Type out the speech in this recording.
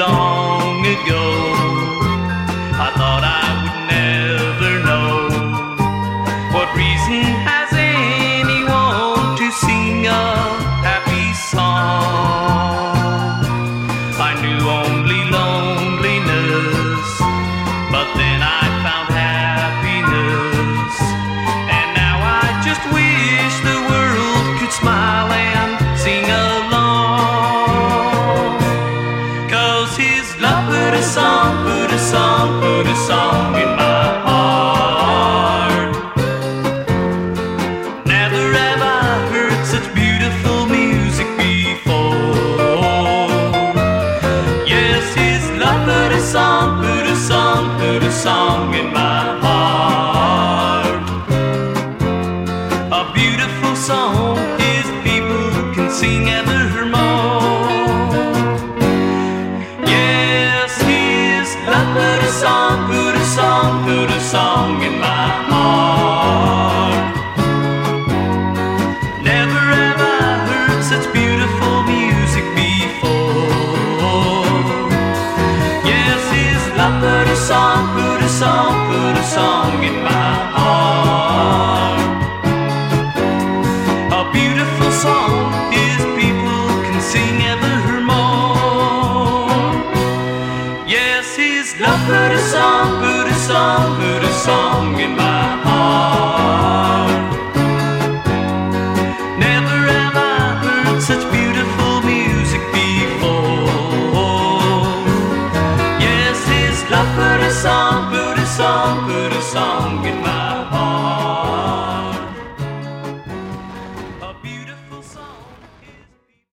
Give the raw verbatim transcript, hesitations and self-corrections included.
long ago. I thought I would never know. What reason has anyone to sing a happy song? I knew only loneliness, but then I found happiness. And now I just wish the world could smile and sing along. 'Cause his love put a song, put a song, put a song in my heart. Never have I heard such beautiful music before. Yes, his love put a song, put a song, put a song in my heart. A beautiful song is people can sing evermore. Yes, his love put a song, put a song, put a song in my heart. Never have I heard such beautiful music before. Yes, his love put a song, put a song, put a song in my heart. A beautiful song is people can sing evermore. Yes, his love put a song, put a song, put a song in my heart. Never have I heard such beautiful music before. Yes, his love put a song, put a song, put a song